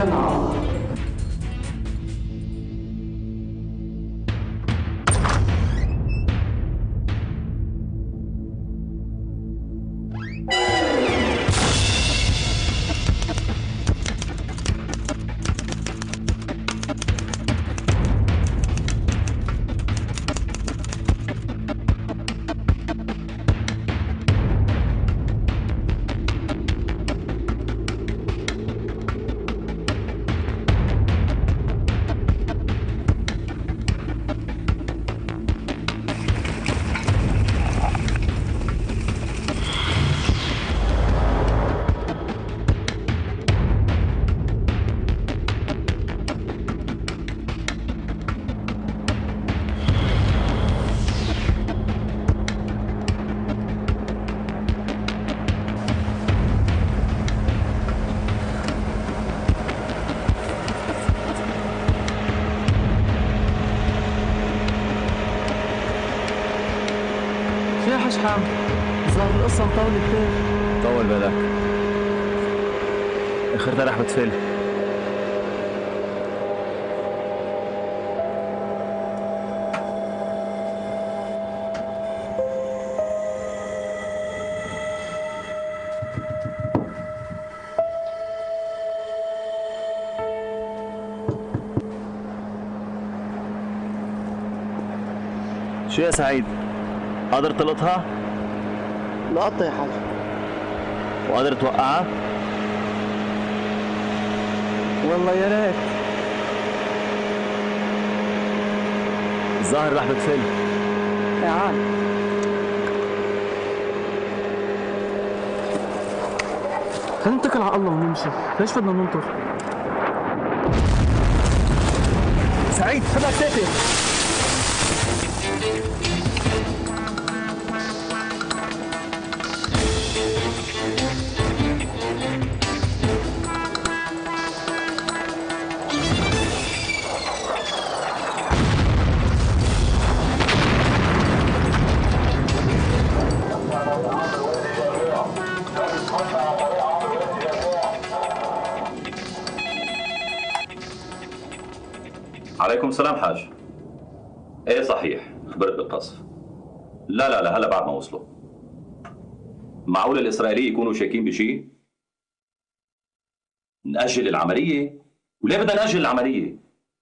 توكلنا على الله. حامد ظهر القصة مطولة كتير. طول بالك، اخرتها رح بتفل. شو يا سعيد؟ قادر تلقطها؟ لقطة يا حاج. وقادر توقعها؟ والله يا ريت. الظاهر رح بتفل. تعال. خلينا نتكل على الله ونمشي، ليش بدنا ننطر؟ سعيد خدها كتافي. عليكم السلام حاج. ايه صحيح، خبرت بالقصف. لا هلا بعد ما وصلوا. معقول الإسرائيلية يكونوا شاكين بشيء؟ نأجل العملية؟ وليه بدنا نأجل العملية؟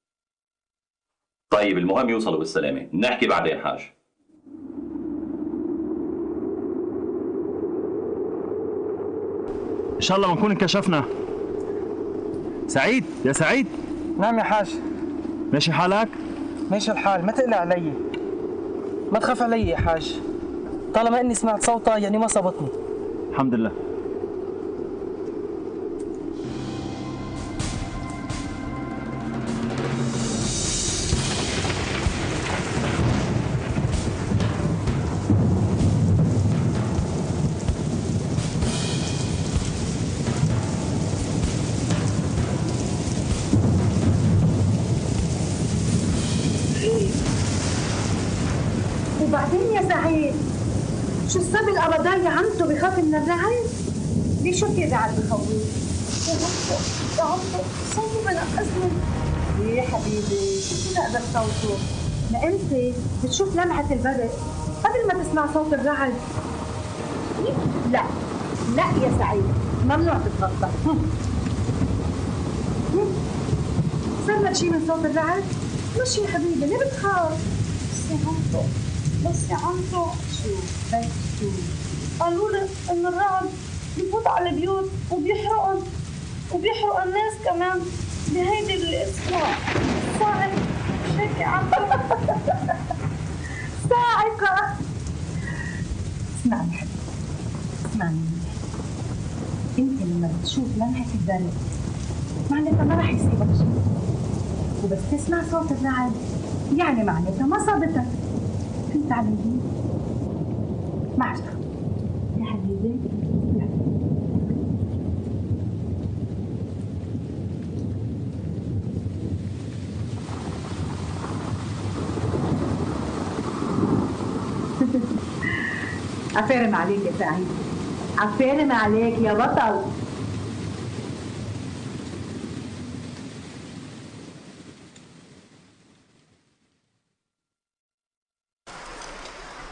طيب المهم يوصلوا بالسلامة، نحكي بعدين حاج. ان شاء الله ما نكون انكشفنا. سعيد يا سعيد. نعم يا حاج. ماشي حالك؟ ماشي الحال، ما تقلق علي. ما تخاف علي يا حاج. طالما اني سمعت صوتها يعني ما صابتني. الحمد لله. وبعدين يا سعيد شو السبب القبضاية عمته بخاف من الرعد؟ ليش شو في الرعد بخوف؟ يا عمته صوته بنقصني. ليه حبيبي شو بنقدر صوته؟ ما انت بتشوف لمعة البرق قبل ما تسمع صوت الرعد. لا يا سعيد ممنوع تتغطى. صار لك شيء من صوت الرعد؟ مش يا حبيبي ليه بتخاف؟ بس يا عمتو شوف قالوا لي ان الرعد بفوت على البيوت وبيحرق الناس كمان بهيدي الاسبوع. صاعق هيك يا عمتو. صاعقة. اسمعني حبيبي اسمعني منيح. انت لما بتشوف لمحة البرق معناتها ما رح يصيبك شيء، وبس تسمع صوت الرعد يعني معناتها ما صابتك. فهمت علي؟ ما عرفت يا حبيبي. عفارم عليك يا سعيد، عفارم عليك يا بطل.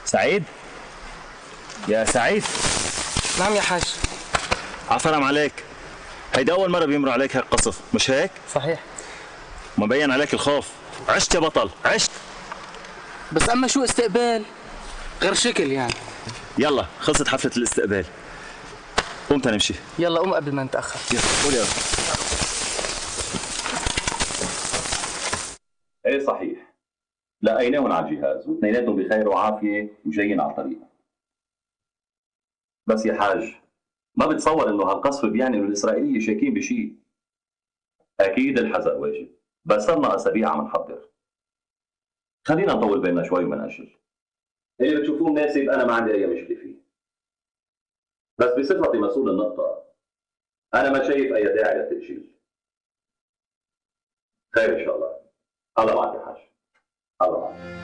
سعيد؟ يا سعيد؟ نعم يا حاج. عفرم عليك، هيدي أول مرة بيمروا عليك هيك قصف، مش هيك؟ صحيح. مبين عليك الخوف، عشت يا بطل، عشت. بس أما شو استقبال؟ غير شكل يعني. يلا خلصت حفلة الاستقبال. قوم تنمشي. يلا قوم قبل ما نتأخر. يلا قول يلا. ايه صحيح، لقيناهم على الجهاز واثنيناتهم بخير وعافيه وجايين على الطريق. بس يا حاج، ما بتصور انه هالقصف بيعني انه الاسرائيليه شاكين بشيء. اكيد الحذر واجب، بس صرنا اسابيع عم نحضر. خلينا نطول بالنا شوي وما نأجل. اللي بتشوفوه مناسب انا ما عندي اي مشكله فيه. بس بصفتي مسؤول النقطه، انا ما شايف اي داعي للتأجيل. خير ان شاء الله. الله معك يا حاج. الله معك.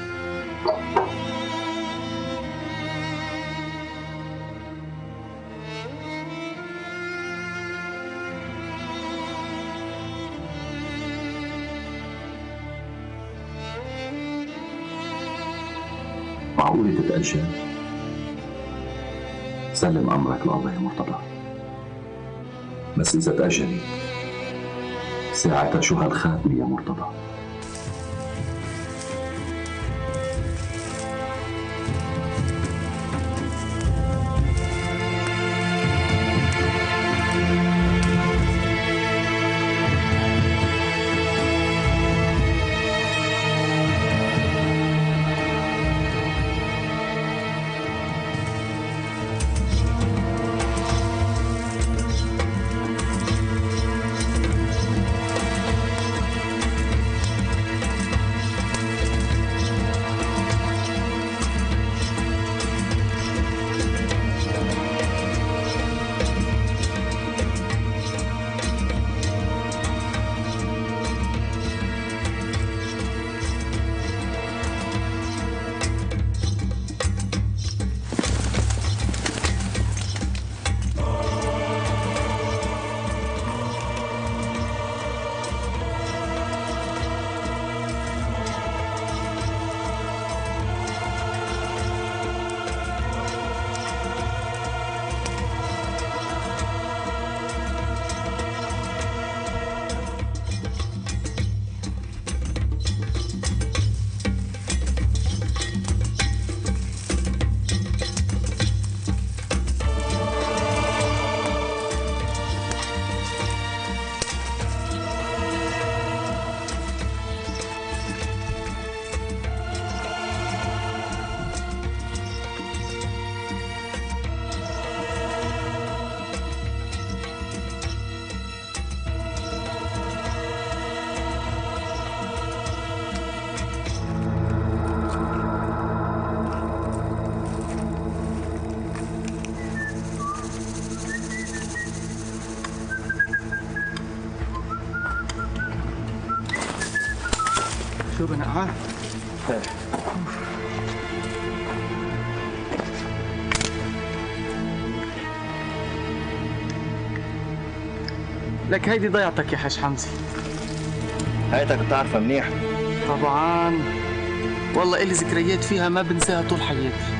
معقولة تتأجل؟ سلم أمرك لله يا مرتضى. بس إذا تأجلت ساعتها شو هالخاتمة يا مرتضى؟ شو بنقعد؟ لك هيدي ضيعتك يا حاج حمزي. هيتك بتعرفها منيح. طبعا والله إلي ذكريات فيها ما بنساها طول حياتي.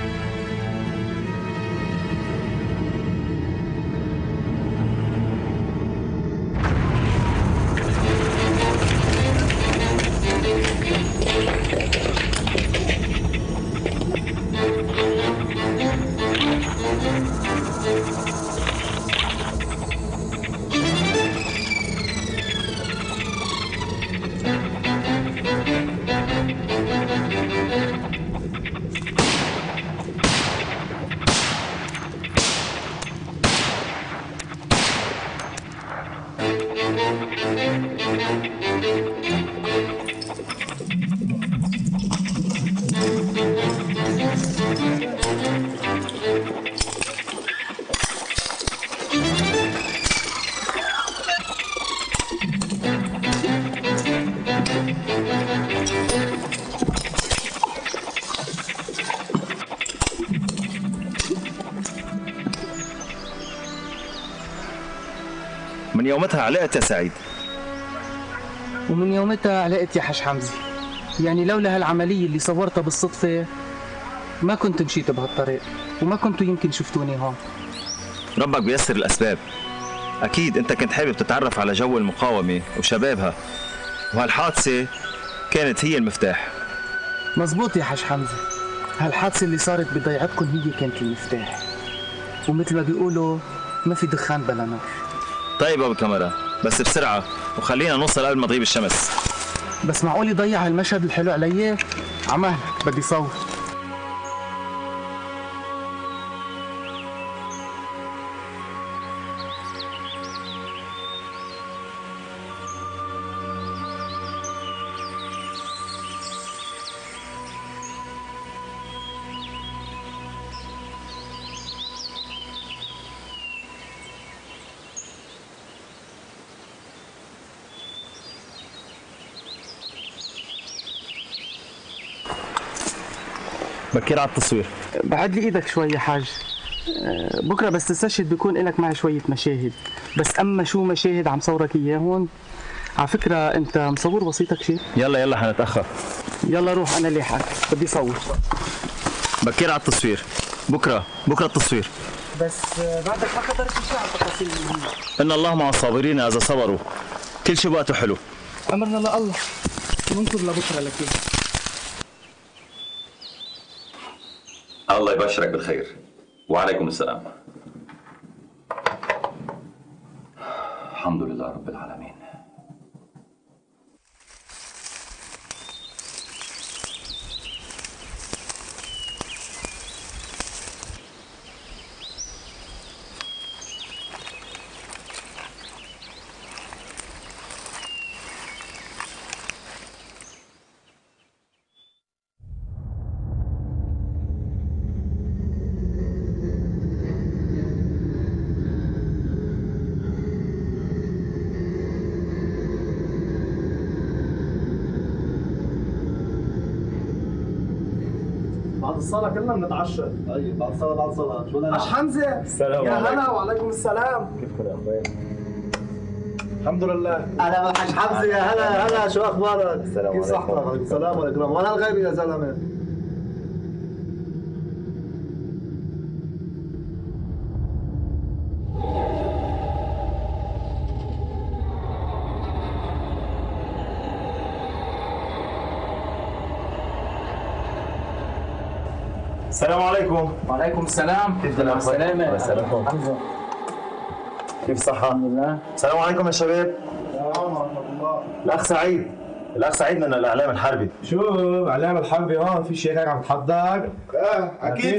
من يومتها علقت يا سعيد. ومن يومتها علقت يا حاج حمزي. يعني لولا هالعملية اللي صورتها بالصدفة ما كنت مشيت بهالطريق وما كنتوا يمكن شفتوني هون. ربك بيسر الاسباب. اكيد انت كنت حابب تتعرف على جو المقاومه وشبابها، وهالحادثه كانت هي المفتاح. مزبوط يا حاج حمزه، هالحادثه اللي صارت بضيعتكم هي كانت المفتاح، ومثل ما بيقولوا ما في دخان بلا نار. طيب ابو كاميرا، بس بسرعه وخلينا نوصل قبل ما تغيب الشمس. بس معقول يضيع هالمشهد الحلو علي؟ عمال بدي صور. بكير على التصوير. بعد لي ايدك شوي يا حاج. بكره بس تستشهد بيكون لك معي شويه مشاهد، بس اما شو مشاهد عم صورك اياهم. على فكره انت مصور وسيطك شيء؟ يلا حنتاخر. يلا روح انا لاحقك بدي صور. بكير على التصوير. بكره التصوير. بس بعدك ما قدرت شيء على التفاصيل المهمه. ان الله مع الصابرين اذا صبروا. كل شيء بوقته حلو. امرنا لله، ننطر لبكره لكن. الله يبشرك بالخير. وعليكم السلام. الحمد لله رب العالمين. بعد الصلاة كلنا بنتعشى. طيب بعد الصلاة شو بدنا؟ حاج حمزه. السلام يا عليكم. هلا وعليكم السلام. كيفكم يا اخوان؟ الحمد لله. اهلا بالحاج حمزه، يا هلا شو اخبارك؟ السلام كيف صحتك؟ عليكم. السلام عليكم. وين هالغيبة يا زلمة؟ السلام عليكم. وعليكم السلام. كيف مع السلامة. الله يسلمكم. حمزه كيف الصحة؟ الحمد لله. السلام عليكم يا شباب. السلام ورحمة الله. الأخ سعيد من الإعلام الحربي. شو اعلام الحربي هون في شيء هيك عم تحضر؟ اكيد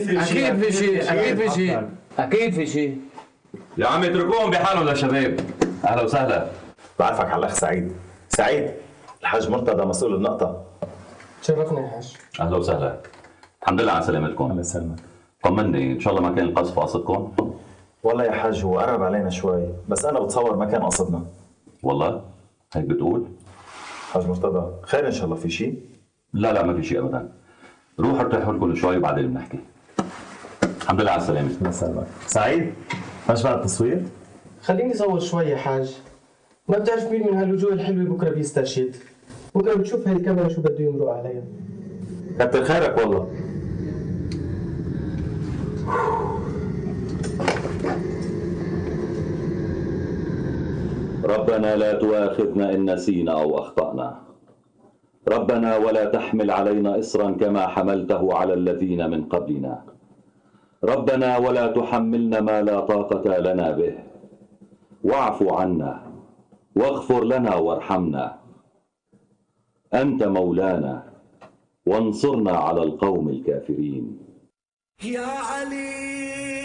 في شيء. يا عم اتركوهم بحالهم للشباب. اهلا وسهلا. بعرفك على الأخ سعيد الحاج مرتضى مسؤول النقطة. تشرفنا يا حاج. اهلا وسهلا. الحمد لله على سلامتكم. الله يسلمك. طمني ان شاء الله ما كان القصف قصدكم؟ والله يا حاج هو قرب علينا شوي، بس أنا بتصور ما كان قصدنا. والله هيك بتقول؟ حاج مرتضى خير إن شاء الله، في شيء؟ لا ما في شيء ابدا. روحوا ارتاحوا لكم شوي وبعدين بنحكي. الحمد لله على السلامة. الله يسلمك. سعيد ماشي بعد التصوير؟ خليني صور شوي يا حاج. ما بتعرف مين من هالوجوه الحلوه بكره بيسترشد. بكره بتشوف هاي الكاميرا شو بده يمرق عليها. كتر خيرك والله. ربنا لا تؤاخذنا إن نسينا أو أخطأنا. ربنا ولا تحمل علينا إصرا كما حملته على الذين من قبلنا. ربنا ولا تحملنا ما لا طاقة لنا به. واعف عنا واغفر لنا وارحمنا. أنت مولانا وانصرنا على القوم الكافرين. يا علي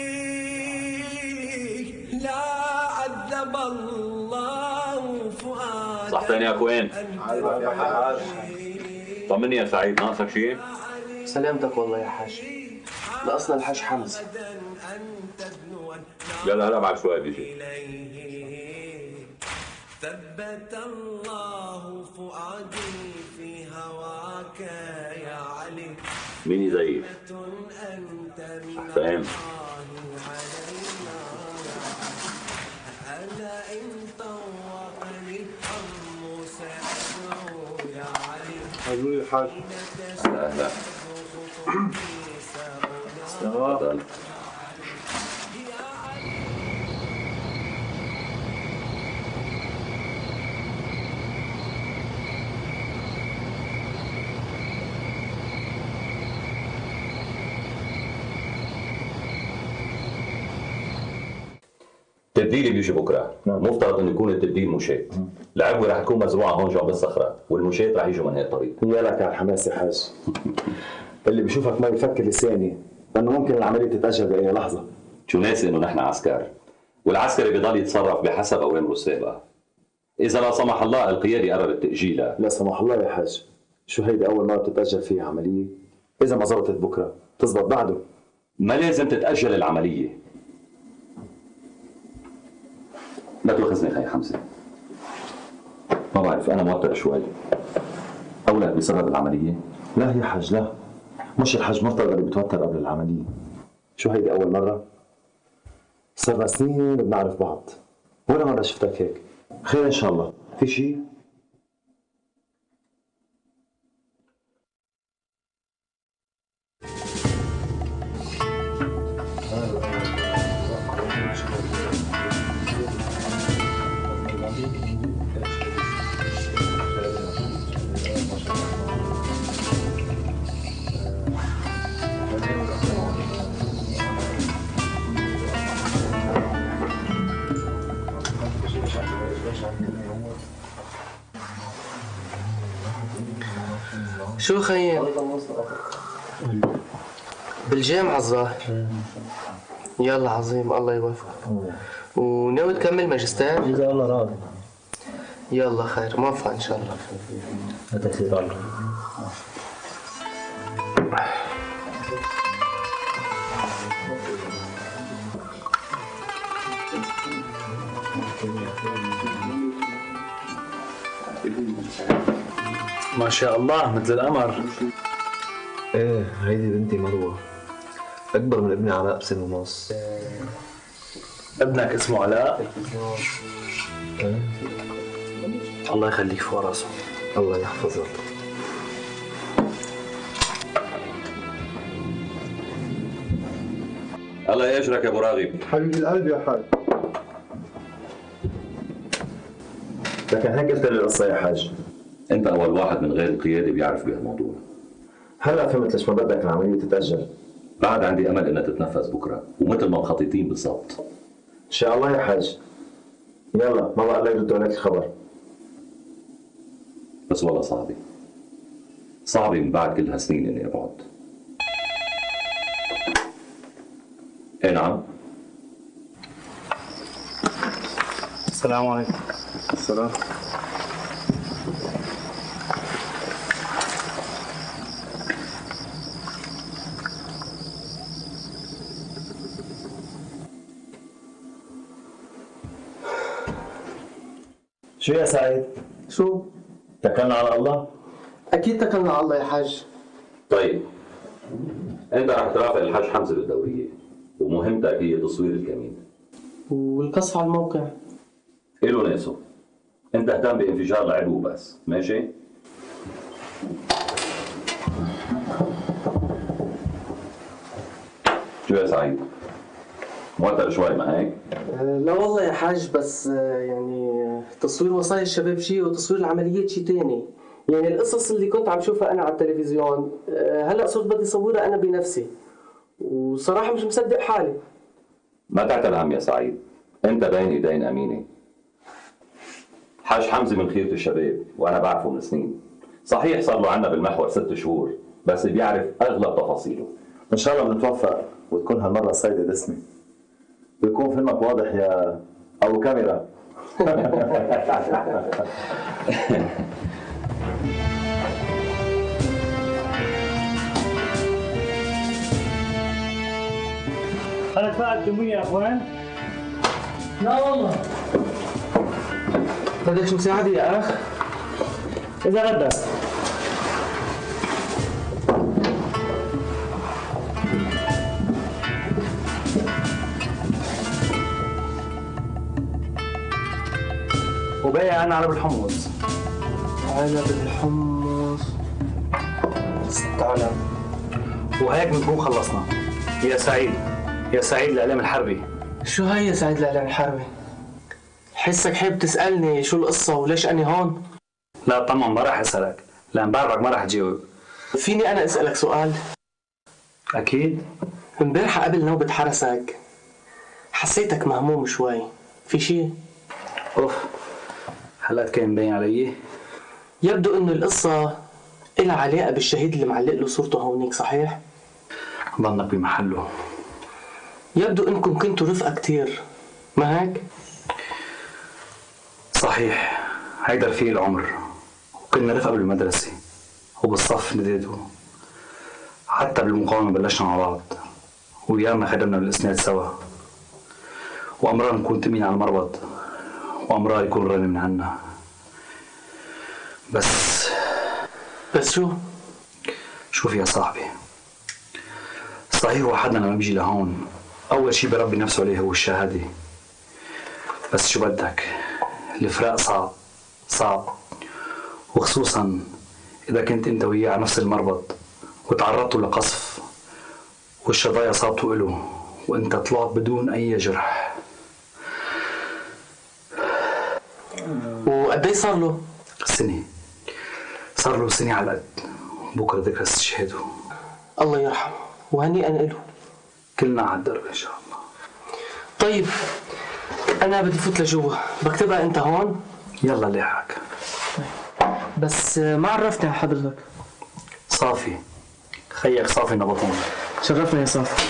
لا عذب الله فؤادك. صحتين يا اخوين. طمني يا سعيد، ناقصك شيء؟ سلامتك والله يا حاج. ناقصنا الحاج حمزه. هلا بعد شوي بيجي. ثبت الله فؤادي في هواك يا علي. مين يزيف؟ حسين. ألا إن طوقني الهم سأدعو يا علي. حلو يا حاج. اهلا. تفضل. تبديلي بيجي بكره، مفترض انه يكون التبديل مشاة. العبوه رح تكون مزروعه هون جنب الصخره، والمشاة رح يجوا من هي الطريق. يا لك على الحماس يا حاج. اللي بيشوفك ما بيفكر لساني انه ممكن العمليه تتاجل باي لحظه. شو ناسي انه نحن عسكر، والعسكري بضل يتصرف بحسب اوامره السابقه. اذا لا سمح الله القياده قررت تاجيلها، لا سمح الله يا حاج، شو هيدي اول مره بتتاجل فيها عمليه؟ اذا ما زبطت بكره تزبط بعده. ما لازم تتاجل العمليه. لا تؤاخذني خي حمزه، ما بعرف انا موتر شوي. اولك بسبب العمليه؟ لا يا حاج لا، مش الحاج مرتضى اللي بتوتر قبل العمليه. شو هيدي اول مره؟ صرنا سنين بنعرف بعض، ولا مره شفتك هيك. خير ان شاء الله. في شيء؟ شو خيي؟ بالجامعة الظاهر. يلا عظيم، الله يوفقك. وناوي تكمل ماجستير؟ إذا الله راضي. يلا خير، موفق إن شاء الله. تسير الله. ما شاء الله مثل القمر. ايه هيدي بنتي مروه، اكبر من ابني علاء بسنة ونص. ابنك اسمه علاء؟ الله يخليك فوق راسه. الله يحفظك. الله يجرك يا ابو راغب. حبيب القلب يا حاج. لكن هيك قلت لي القصه يا حاج. انت اول واحد من غير القياده بيعرف بهالموضوع. هلا فهمت ليش ما بدك العمليه تتاجل. بعد عندي امل انها تتنفذ بكره، ومثل ما مخططين بالضبط. ان شاء الله يا حاج. يلا ما بقى الله يردوا عليك الخبر. بس والله صعبه. صعبه من بعد كل هالسنين اني ابعد. ايه نعم. السلام عليكم. السلام. شو يا سعيد؟ شو؟ تكلنا على الله؟ أكيد تكلنا على الله يا حاج. طيب انت رح ترافق الحاج حمزه بالدوريه، ومهمتك هي تصوير الكمين. والقصف على الموقع؟ إله ناسه. انت اهتم بانفجار العدو بس، ماشي؟ شو يا سعيد؟ موتر شوي ما هيك؟ لا والله يا حاج، بس يعني تصوير وصايا الشباب شيء وتصوير العمليات شيء تاني. يعني القصص اللي كنت عم شوفها انا على التلفزيون هلا صرت بدي اصورها انا بنفسي، وصراحه مش مصدق حالي. ما تعتل هم يا سعيد، انت بين ايدين امينه. حاج حمزه من خيرة الشباب، وانا بعرفه من سنين. صحيح صار له عنا بالمحور 6 شهور، بس بيعرف اغلب تفاصيله. ان شاء الله بنتوفق وتكون هالمره صيدة دسمه. بيكون فيلمك واضح يا ابو كاميرا. أنا دفعت كمية يا أخوان؟ لا والله. بدك مساعدة يا أخ؟ إذا بدك. وباقي أنا علب الحمص. علب الحمص 6 علب، وهيك بنكون خلصنا. يا سعيد، يا سعيد الإعلام الحربي. شو هي يا سعيد الإعلام الحربي؟ حسك حابب تسألني شو القصة وليش أنا هون؟ لا طبعا ما راح أسألك، لأن بعرفك ما راح تجاوب. فيني أنا أسألك سؤال؟ أكيد. امبارح قبل نوبة حرسك حسيتك مهموم شوي، في شي؟ أوف، هلأ كان مبين علي؟ يبدو إنه القصة إلها علاقة بالشهيد اللي معلق له صورته هونيك، صحيح؟ ظنك بمحله. يبدو إنكم كنتوا رفقة كتير، ما هيك؟ صحيح، هيدا رفيق العمر، وكنا رفقة بالمدرسة وبالصف نديته، حتى بالمقاومة بلشنا مع بعض، وياما خدمنا بالإسناد سوا، وأمرار نكون تمين على المربط، وأمرار يكون رامي من عنا. بس شو؟ شوف يا صاحبي، صحيح وحدنا لما بيجي لهون أول شي بربي نفسه عليه هو الشهادة، بس شو بدك، الفراق صعب، وخصوصا إذا كنت أنت وياه على نفس المربط وتعرضتوا لقصف والشظايا صابتوا إله وأنت طلعت بدون أي جرح. وقدي صار له؟ سنة، صار له سنة على القد، بكرة ذكرى استشهاده. الله يرحمه وهنيئا له. كلنا على الدرب إن شاء الله. طيب أنا بدي فوت لجوا، بكتبها أنت هون؟ يلا لحق. بس ما عرفتني على حضرتك. صافي، خيك صافي نبطون. شرفنا يا صافي.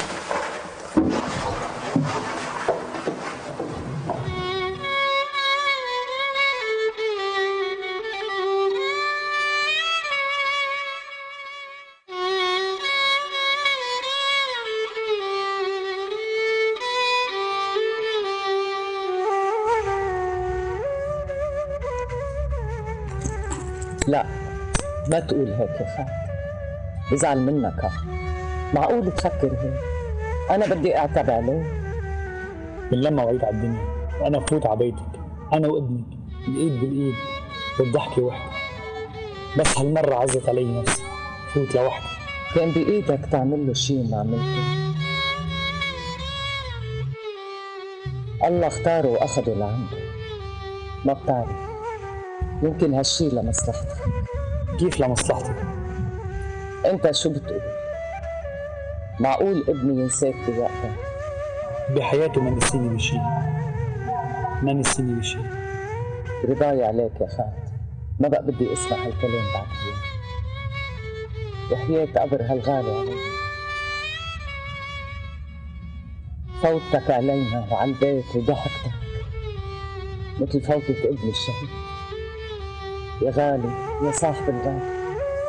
لا ما تقول هيك يا خالد، بزعل منك. معقول تفكر هيك؟ أنا بدي أعتب عليه. بنلمع وعيد على الدنيا وأنا فوت على بيتك أنا وابنك الإيد بالإيد والضحكة وحدة، بس هالمرة عزت علي نفسي فوت لوحدي. كان بإيدك تعمل له شيء ما عملته. الله اختاره وأخده لعنده. ما بتعرف، يمكن هالشي لمصلحتك. كيف لمصلحتك؟ أنت شو بتقول؟ معقول ابني ينساك بوقتها؟ بحياته ما نسيني بشيء. رضاي عليك يا خالد، ما بقى بدي اسمع هالكلام بعد اليوم. وحياة قبر هالغالي علي، فوتك علينا وعلى البيت وضحكتك مثل فوتة ابن الشهيد. يا غالي، يا صاحب الغالي.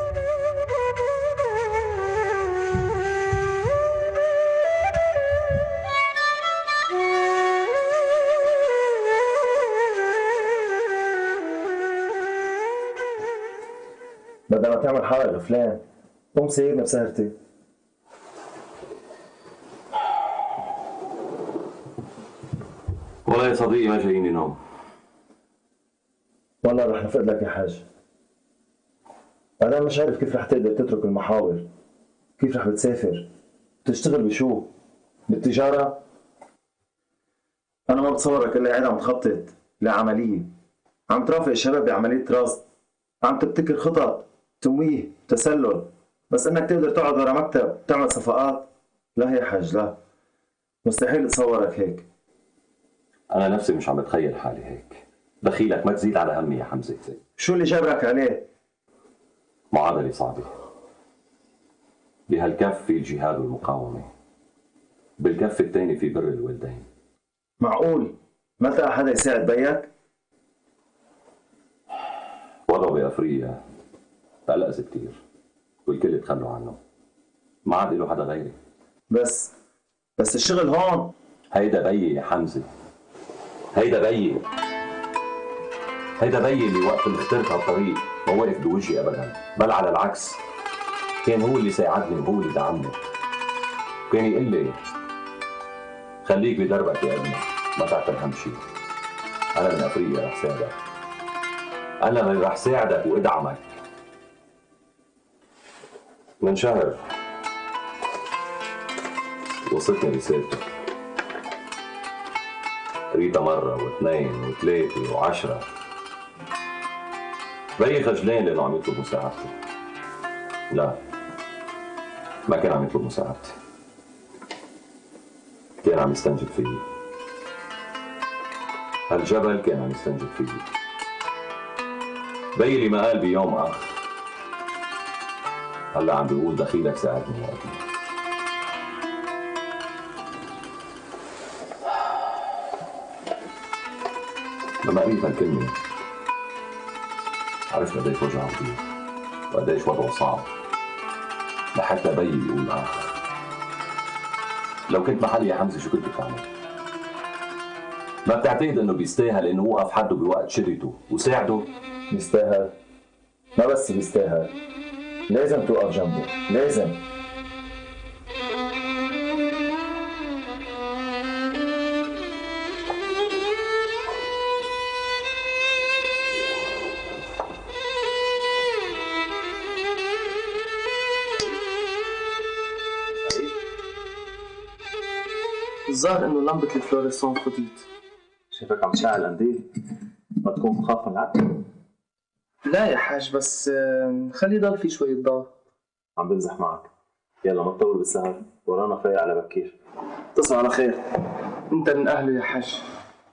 بدل ما تعمل حالك غفلان قوم سيرنا بسهرتي. والله يا صديقي ما جاييني نوم. والله رح نفقد لك يا حاج. أنا مش عارف كيف رح تقدر تترك المحاور، كيف رح بتسافر، بتشتغل بشو؟ بالتجارة؟ أنا ما بتصورك إلا قاعد عم تخطط لعملية، عم ترافق الشباب بعملية تراست، عم تبتكر خطط، تمويه، تسلل، بس إنك تقدر تقعد ورا مكتب تعمل صفقات؟ لا يا حاج لا، مستحيل أتصورك هيك. أنا نفسي مش عم بتخيل حالي هيك. دخيلك ما تزيد على همي يا حمزة. شو اللي جابرك عليه؟ معادلة صعبة. بهالكف في الجهاد والمقاومة، بالكف الثاني في بر الوالدين. معقول ما لقى حدا يساعد بيك؟ وضعه بأفريقيا تقلقس كتير والكل تخلوا عنه، ما عاد له حدا غيري. بس الشغل هون. هيدا بيي يا حمزة، هيدا بيي اللي وقت اللي اخترت هالطريق ما وقف بوجهي ابدا، بل على العكس كان هو اللي ساعدني وهو اللي دعمني، كان يقول لي خليك بدربك يا ابني ما تعتل هم شيء. انا من افريقيا رح ساعدك، انا اللي رح ساعدك وادعمك. من شهر وصلتني رسالته. قريتها مرة واثنين وثلاثة وعشرة. بيي خجلان لأنه عم يطلب مساعدتي. لا، ما كان عم يطلب مساعدتي، كان عم يستنجد فيي. هالجبل كان عم يستنجد فيي. بيي اللي ما قال بيوم أخ، هلا عم بيقول دخيلك ساعدني يا ابني. لما قريت هالكلمة عرفت قديش وجعه فيه وقديش وضعه صعب، لحتى بيي يقول اخ. لو كنت محلي يا حمزة شو كنت تعمل؟ ما بتعتقد انه بيستاهل انه وقف حده بوقت شدته وساعده؟ بيستاهل؟ ما بس بيستاهل، لازم توقف جنبه، لازم. الظاهر انه لمبة الفلوريسون فضيت. شايفك عم تشعل قنديل، ما تكون مخاف من العتمة؟ لا يا حاج، بس خلي يضل في شوية ضوء. عم بمزح معك. يلا ما تطول بالسهر، ورانا فايق على بكير. تصبح على خير. انت من اهله يا حاج.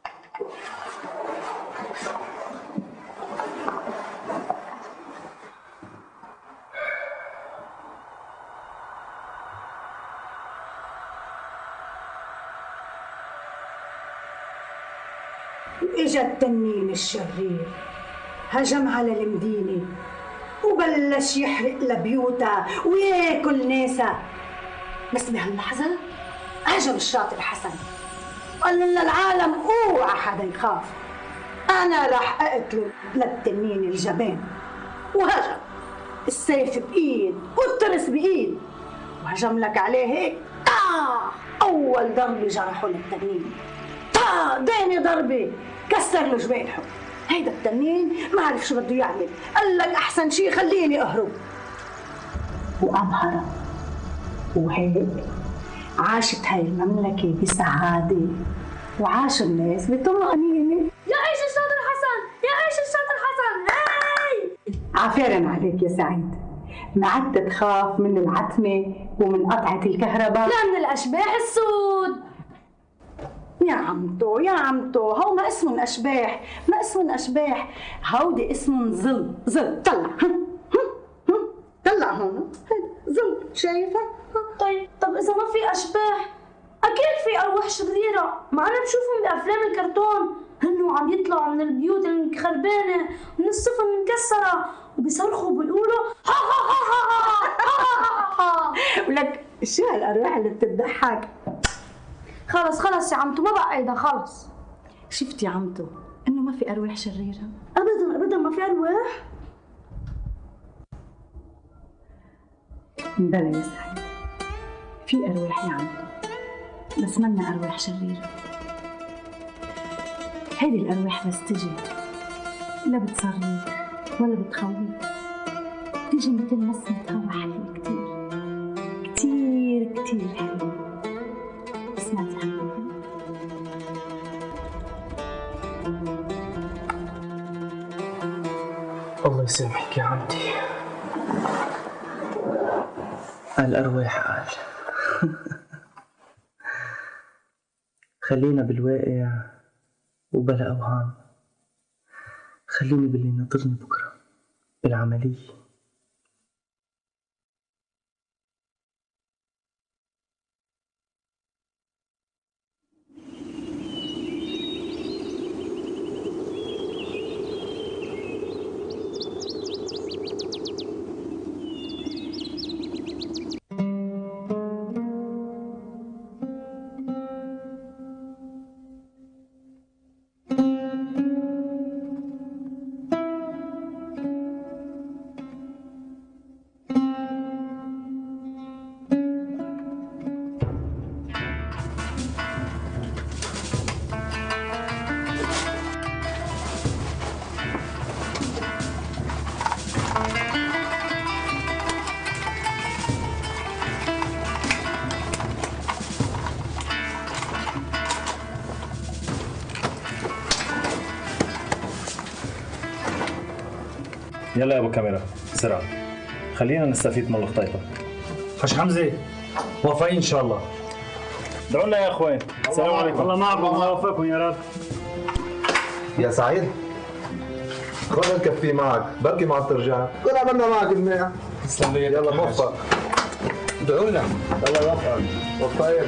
اجا التنين الشرير هجم على المدينة وبلش يحرق لبيوتها وياكل ناسها. بس بهاللحظة هجم الشاطر حسن قال للعالم اوعى حدا يخاف، انا رح اقتل للتنين الجبان. وهجم السيف بايد والترس بايد وهجم لك عليه هيك اول ضربة جرحه للتنين، داني ضربة كسر له جبينه. هيدا التنين ما عرف شو بده يعمل، قال لك احسن شيء خليني اهرب وقام هرب. وهيك عاشت هاي المملكة بسعادة وعاش الناس بطمأنينة. يا عيش الشاطر حسن، يا عيش الشاطر حسن، هاي عفيرا عليك يا سعيد، ما عدت تخاف من العتمة ومن قطعة الكهرباء؟ لا، من الأشباح السود. يا عمتو هو ما اسمن أشباح، ما اسمن أشباح، هودي اسمن ظل. طلع طلع هون، ظل، شايفة؟ طب إذا ما في أشباح أكيد في أرواح شريرة، ما أنا بشوفهم بأفلام الكرتون، هنو عم يطلعوا من البيوت الخربانة من السفن المكسرة وبيصرخوا وبيقولوا ها ها ها ها ها. ولك شو هالأرواح اللي بتضحك؟ خلص يا عمتو، ما بقى ايدها خلص. شفت يا عمتو انه ما في ارواح شريره؟ ابدا ما في ارواح. بلا يا سعيد، في ارواح يا عمتو، بس منا ارواح شريره. هيدي الارواح بس تجي لا بتصرخ ولا بتخوف، تجي مثل نسمة هوا حلوة كتير حلوة. سمعتي عنها؟ الله يسامحك يا عمتي. الأرواح قال خلينا بالواقع وبلا أوهام، خليني باللي ناطرني بكرة بالعملية. يلا يا ابو كاميرا بسرعه، خلينا نستفيد من الخطيطه. حاج حمزه موفقين ان شاء الله. ادعوا لنا يا اخوان. السلام عليكم. الله معكم، الله يوفقكم يا رب. يا سعيد خذ الكفي معك، بركي ما عم ترجع، كل عملنا معك منيح. تسلم لي. يلا موفق. ادعوا لنا. يلا موفق. موفقين.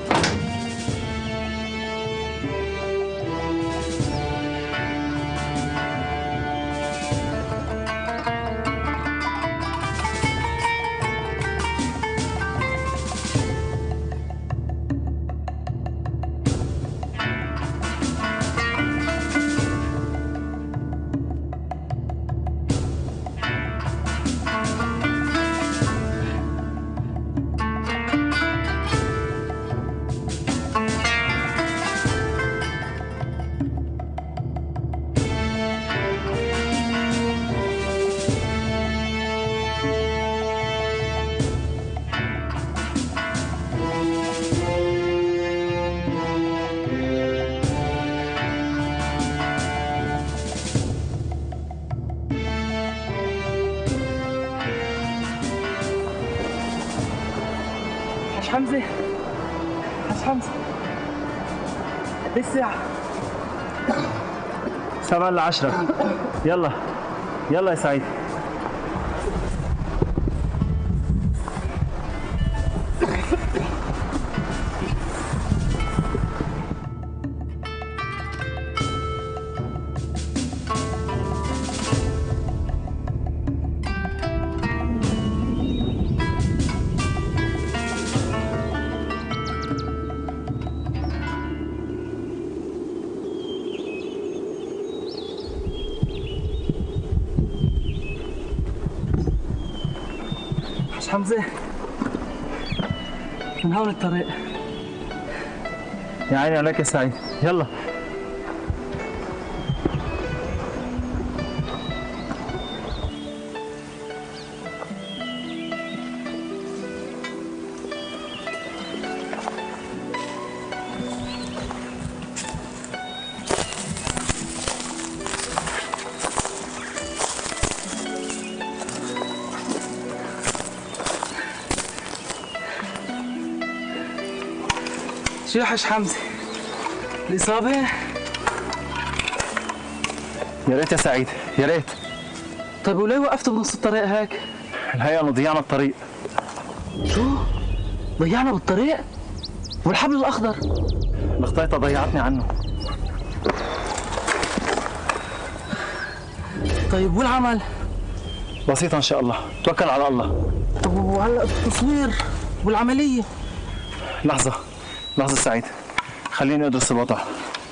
حاج حمزة، حاج حمزة، قد الساعة؟ 7:10. يلا يلا يا سعيد. حاج حمزة، من هون الطريق. يا عيني عليك يا سعيد. يلا شو يا حاج حمزة؟ الإصابة؟ يا ريت يا سعيد، يا ريت. طيب وليه وقفتوا بنص الطريق هيك؟ الحقيقه انه ضيعنا الطريق. شو؟ ضيعنا بالطريق؟ والحبل الأخضر؟ الخطيطه ضيعتني عنه. طيب والعمل؟ بسيطه ان شاء الله، توكل على الله. طب وهلا التصوير والعملية؟ لحظه لحظه سعيد، خليني ادرس الوضع.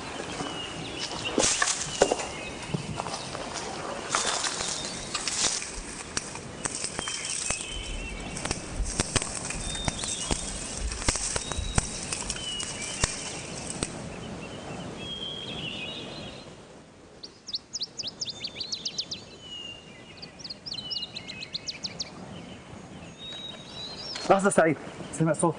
لحظة سعيد، سمع صوت.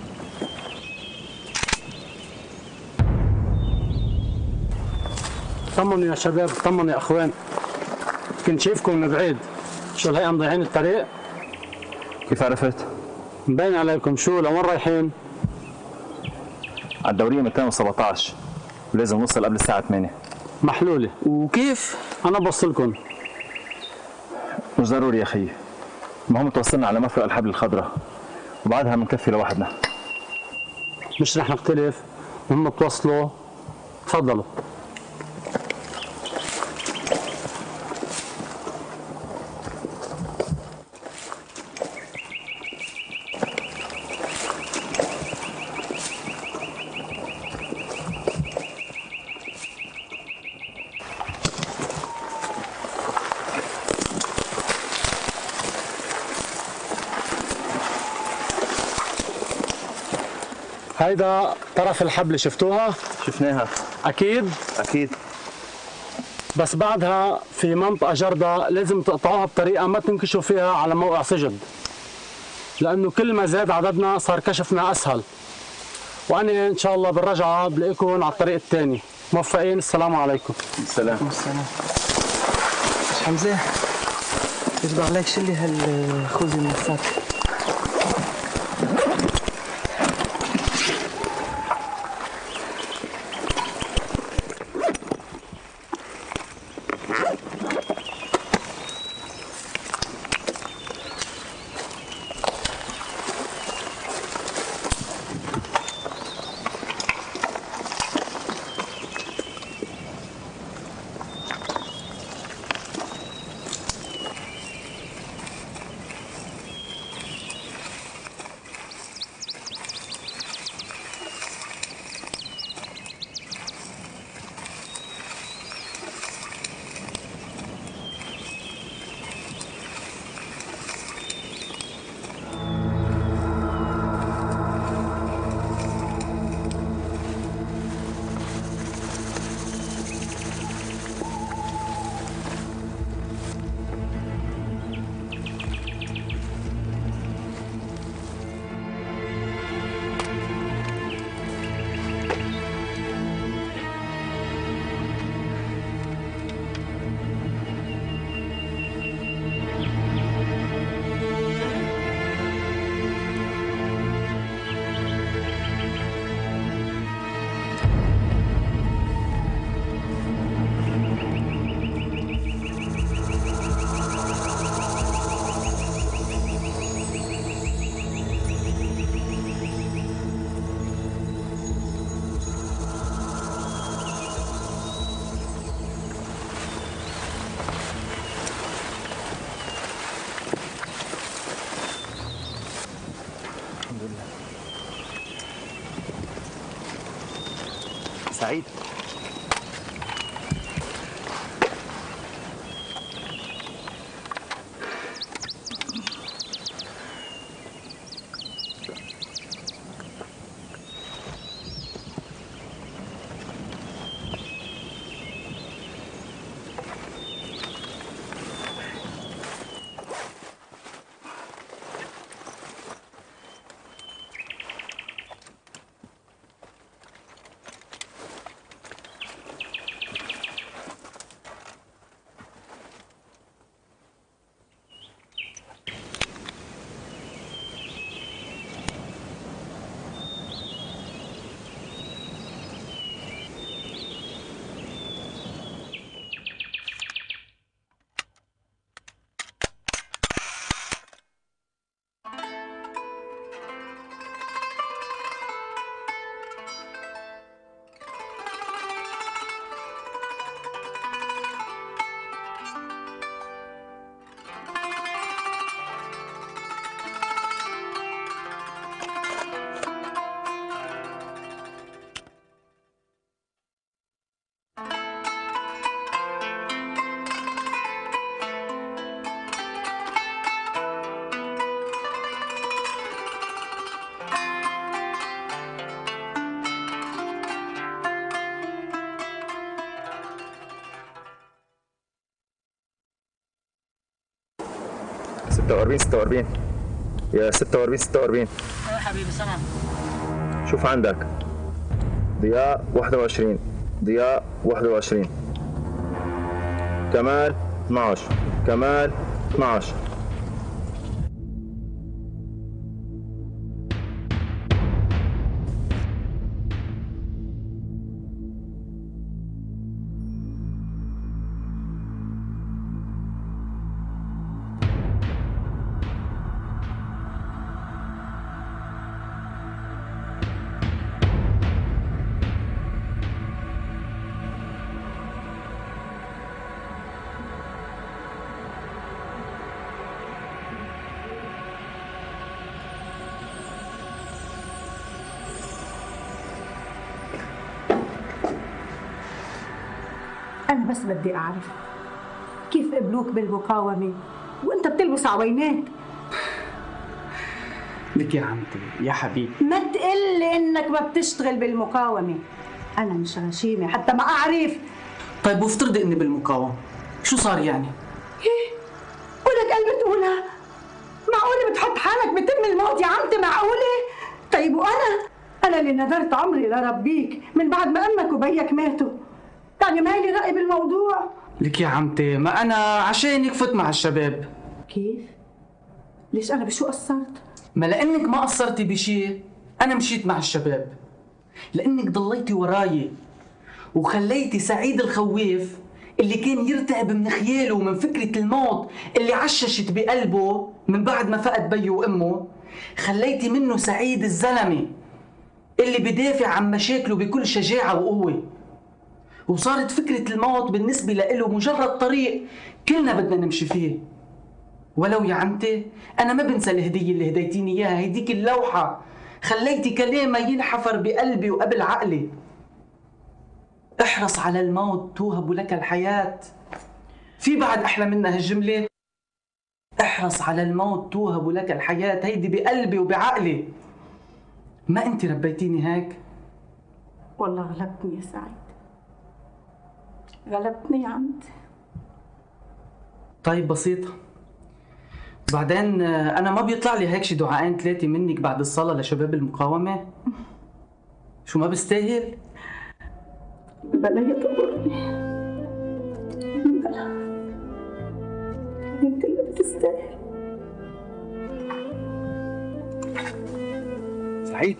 طمنوا يا شباب، طمنوا يا اخوان. كنت شايفكم من بعيد. شو الهيئة مضيعين الطريق؟ كيف عرفت؟ مبين عليكم. شو لوين رايحين؟ على الدورية 217 ولازم نوصل قبل الساعة 8. محلولة. وكيف؟ أنا بوصلكم. مش ضروري يا أخي، المهم توصلنا على مرفق الحبل الخضراء وبعدها بنكفي لوحدنا. مش رح نختلف، المهم توصلوا. تفضلوا. هيدا طرف الحبل، شفتوها؟ شفناها. أكيد؟ أكيد. بس بعدها في منطقة جردة لازم تقطعوها بطريقة ما تنكشوا فيها على موقع سجد، لأنه كل ما زاد عددنا صار كشفنا أسهل. وأنا إن شاء الله بالرجعة بلاقيكم على الطريق الثاني. موفقين. السلام عليكم. السلام. السلام. حاج حمزة، يصبح عليك شلي هالخوذة من الساك. سعيد ستة يا 46 يا حبيبي سمع. شوف عندك ضياء 21 ضياء 21 كمال 12 كمال 12 أنا بس بدي أعرف كيف قبلوك بالمقاومة وأنت بتلبس عوينات؟ لك يا عمتي يا حبيبي ما تقلي إنك ما بتشتغل بالمقاومة. أنا مش غشيمة حتى ما أعرف. طيب وافترضي إني بالمقاومة، شو صار يعني؟ إيه؟ ولك قلب تقولها؟ معقولة بتحط حالك بتم الموت يا عمتي؟ معقولة؟ طيب وأنا اللي نذرت عمري لربيك من بعد ما أمك وبيك ماتوا، يعني ما لي رأي بالموضوع؟ لك يا عمتي ما أنا عشانك فت مع الشباب. كيف؟ ليش أنا بشو قصرت؟ ما لأنك ما قصرتي بشيء أنا مشيت مع الشباب، لأنك ضليتي وراي وخليتي سعيد الخويف اللي كان يرتعب من خياله ومن فكرة الموت اللي عششت بقلبه من بعد ما فقد بيه وأمه، خليتي منه سعيد الزلمة اللي بدافع عن مشاكله بكل شجاعة وقوة، وصارت فكرة الموت بالنسبة له مجرد طريق كلنا بدنا نمشي فيه. ولو يا عمتي أنا ما بنسى الهدية اللي هديتيني إياها، هيديك اللوحة خليتي كلامها ينحفر بقلبي وقبل عقلي. احرص على الموت توهب لك الحياة. في بعد أحلى منها هالجملة؟ احرص على الموت توهب لك الحياة، هيدي بقلبي وبعقلي. ما أنت ربيتيني هيك؟ والله غلبتني يا سعيد، غلبتني يا عمتي. طيب بسيطة. بعدين أنا ما بيطلع لي هيك شي دعاءين ثلاثة منك بعد الصلاة لشباب المقاومة؟ شو ما بستاهل؟ بلا يطورني، بلا، انت اللي بتستاهل. سعيد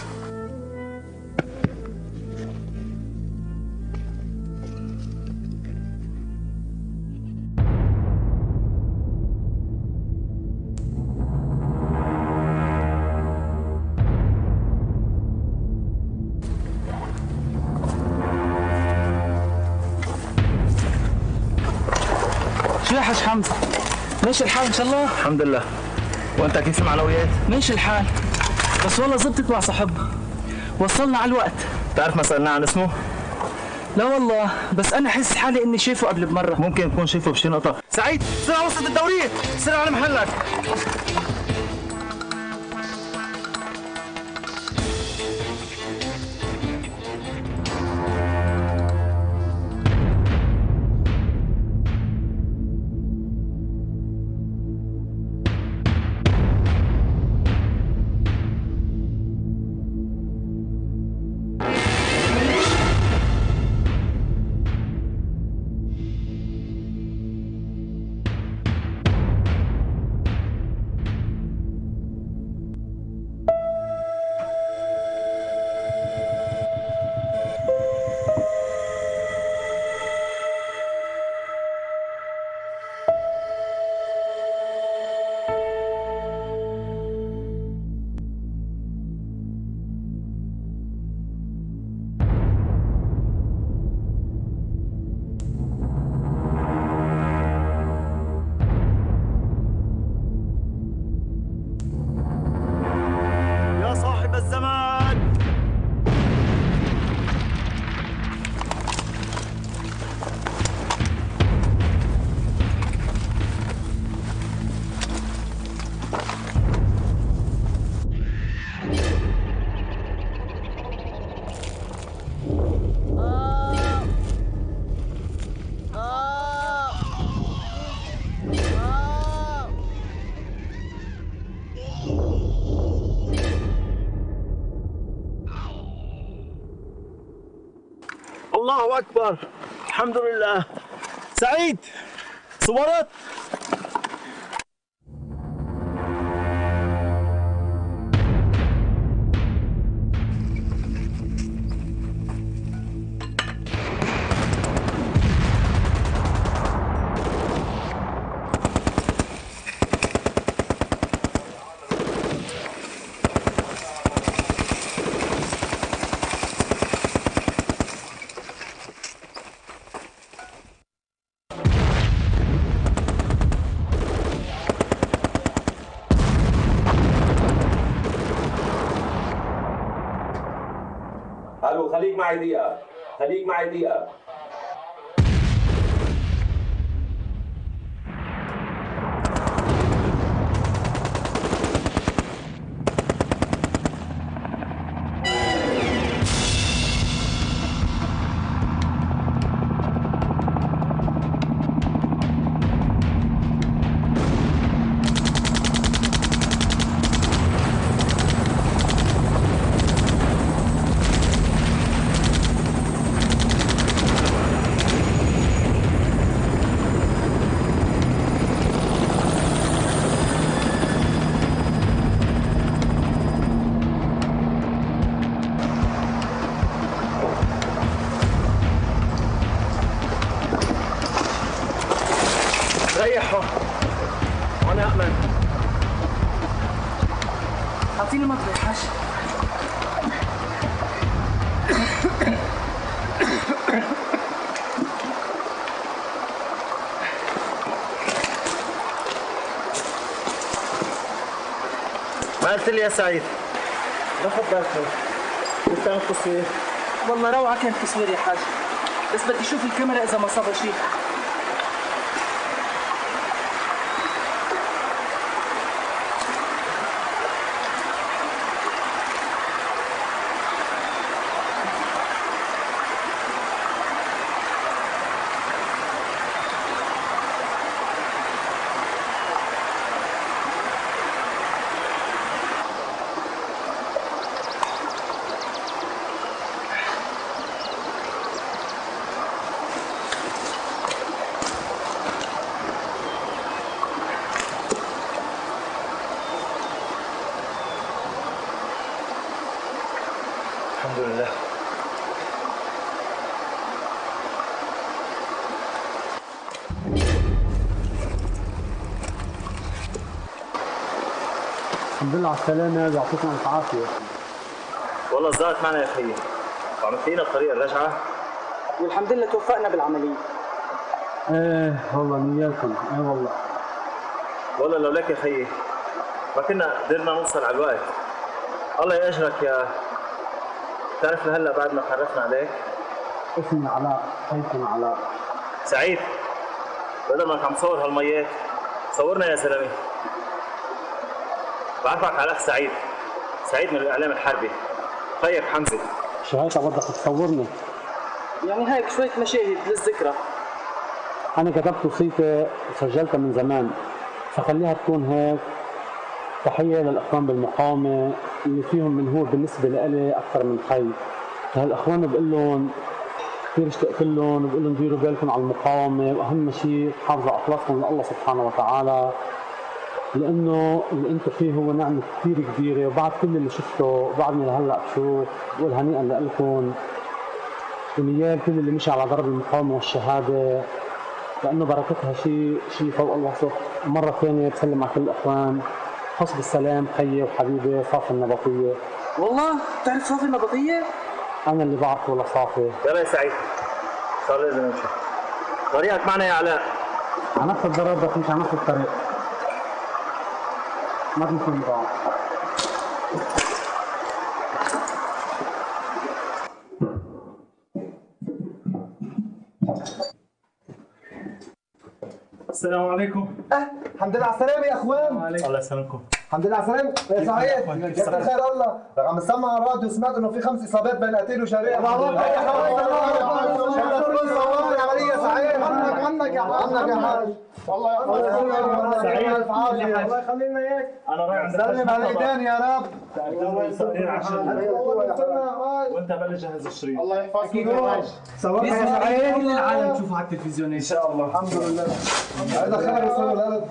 شو يا حاج حمزة؟ ماشي الحال إن شاء الله؟ الحمد لله. وانت كيف المعنويات؟ ماشي الحال، بس والله زبطت مع صاحبها، وصلنا على الوقت. بتعرف ما سألناه عن اسمه؟ لا والله، بس أنا حس حالي إني شايفه قبل بمرة. ممكن يكون شايفه بشي نقطة. سعيد سرعة وسط الدورية، سرعة على محلك. الله أكبر، الحمد لله. سعيد صورت؟ الو، خليك معي دقيقة، خليك معي دقيقة. ريحه وانا أأمن. اعطيني مطرح حاج. ما قلت لي يا سعيد؟ باخد بالك كيف كان التصوير؟ والله روعة كان التصوير يا حاج، بس بدي اشوف الكاميرا اذا ما صار شيء. الحمد لله. الحمد لله على السلامة، يعطيكم ألف عافية. والله زادت معنا يا خيي وعملت لنا الطريق الرجعة. والحمد لله توفقنا بالعملية. ايه والله نيالكم، ايه والله. والله لولاك يا خيي ما كنا قدرنا نوصل على الوقت. الله يأجرك يا بتعرف لهلا بعد ما تعرفنا عليك اسمي علاء، هيثم علاء. سعيد، بدل ما عم تصور هالميات صورنا يا زلمه. بعرفك على اخ سعيد، سعيد من الاعلام الحربي، خيك حمزه. شو هيك بدك تصورني؟ يعني هيك شوية مشاهد للذكرى. أنا كتبت وصيتي وسجلتها من زمان، فخليها تكون هيك تحية للإخوان بالمقاومة اللي فيهم من هو بالنسبة لإلي أكثر من خي. هالإخوان بقول لهم كثير اشتقت لهم، وبقول لهم ديروا بالكم على المقاومة، وأهم شيء حافظوا على إخلاصكم لله سبحانه وتعالى، لأنه اللي أنتم فيه هو نعمة كثير كبيرة، وبعد كل اللي شفته وبعدني لهلا بشوف بقول هنيئا لكم ونيال كل اللي مشي على درب المقاومة والشهادة، لأنه بركتها شيء فوق الوصف. مرة ثانية بسلم على كل الإخوان، خص بالسلام خيي وحبيبي صافي النبطية. والله بتعرف صافي النبطية؟ أنا اللي بعرفه لصافي. يلا يا سعيد صار لازم نمشي. طريقك معنا يا علاء. على نفس الضرب بس مش على نفس الطريق. ما تمشي من بعض. السلام عليكم. الحمد لله على السلامة يا اخوان. الله يسلمكم. الحمد لله على السلامة يا سعيد. كثر خير الله. عم نسمع على الراديو سمعت انه في 5 اصابات بين قتيل وجريح. عملية سعيد. عنك يا حاج. والله سعيد الف عافية. الله يخلي لنا اياك. انا رايح عند سلم على الايدين يا رب. وانت بلش جهز الشريط. الله يحفظك يا حاج. صورنا يا سعيد كل العالم تشوفه على التلفزيون ان شاء الله. الحمد لله. هذا خير يصير الارض.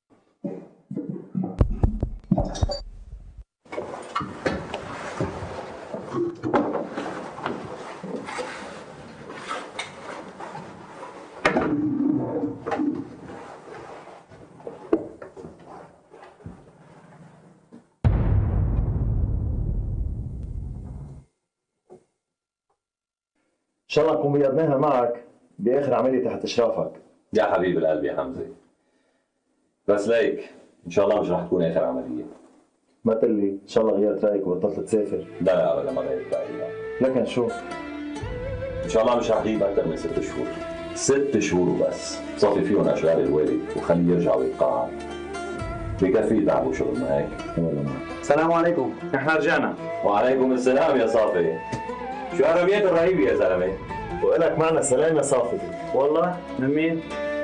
ان شاء الله نكون بيضناها معك باخر عمليه تحت اشرافك. يا حبيب القلب يا حمزه، بس ليك ان شاء الله مش رح تكون اخر عمليه. ما تقول لي ان شاء الله غيرت رايك وبطلت تسافر. لا لا ابدا ما غيرت رايي لا. لكن شو؟ ان شاء الله مش رح غيب اكثر من 6 شهور. 6 شهور وبس، صفي فيهم اشغال الوالد وخليه يرجع ويتقاعد. بكفي تعب وشغل ما هيك؟ السلام عليكم، نحن رجعنا. وعليكم السلام يا صافي. شو هالرميات الرهيبه يا زلمه؟ وإلك معنا سلام يا صافي. والله من مين؟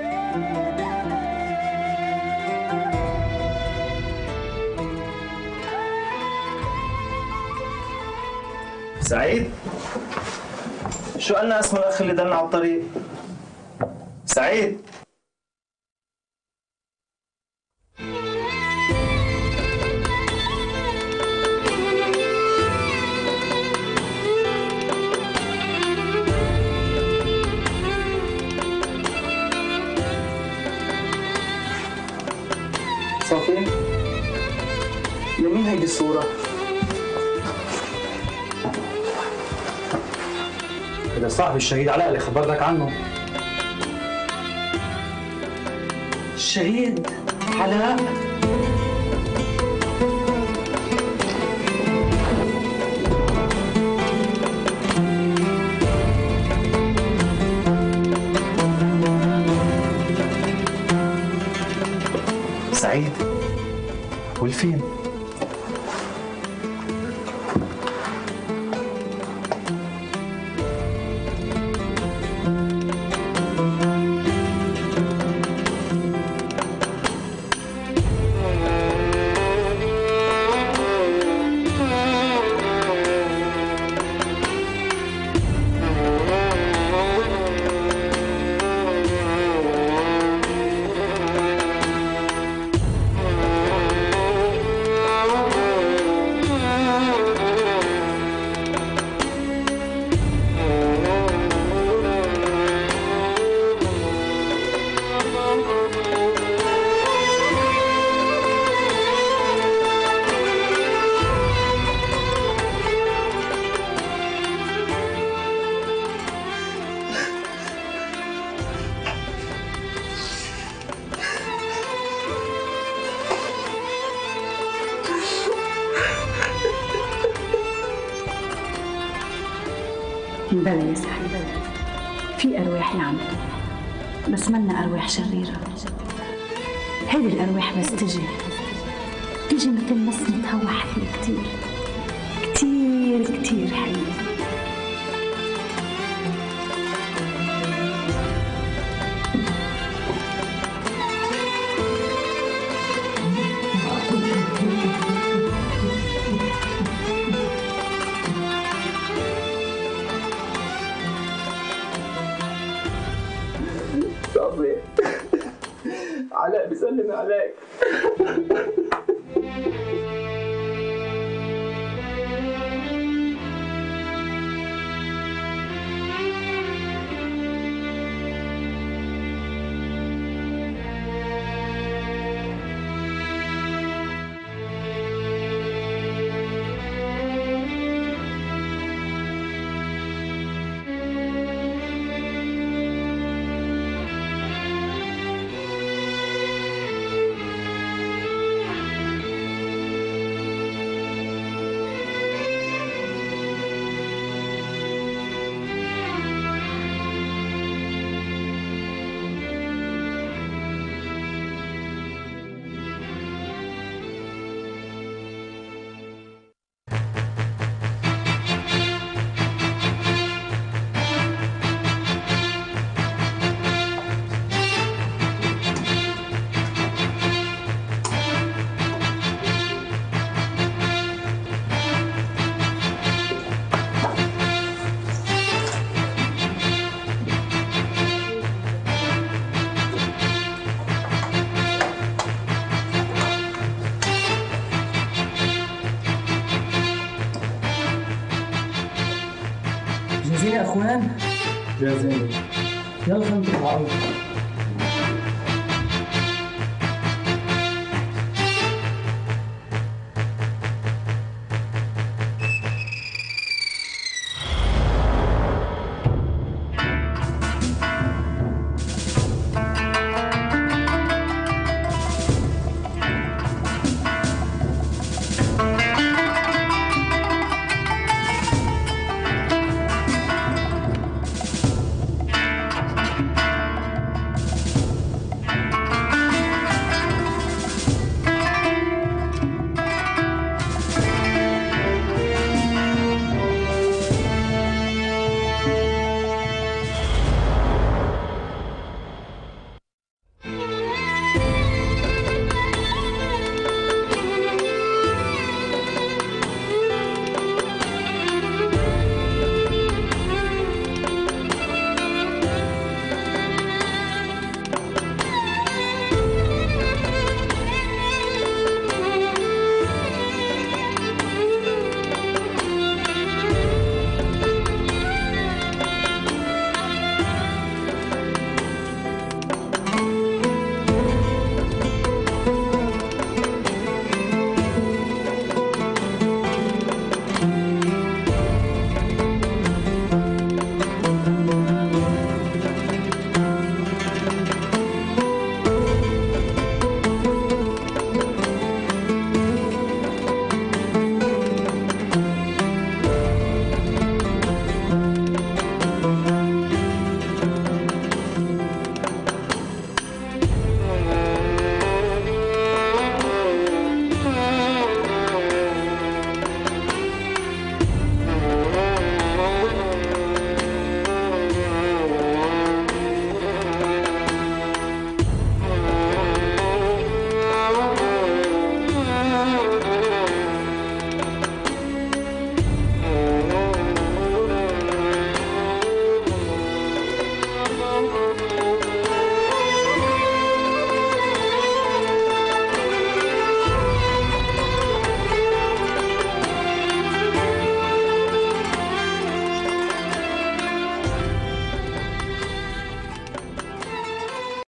سعيد؟ شو قالنا اسم الاخ اللي دلنا على الطريق؟ سعيد؟ صافي؟ لمين هيدي الصورة؟ هذا صاحبي الشهيد علاء اللي خبرتك عنه. الشهيد علاء؟ سعيد والفين؟ بلى يا سعيد، في أرواح يعملوا بس منا أرواح شريرة. هذه الأرواح بس تجي مثل نسمة هوا حلوة كتير كتير كتير حلوة. علاء بيسلم عليك. جاهزين يا اخوان؟ جاهزين. يلا خلينا نطلع.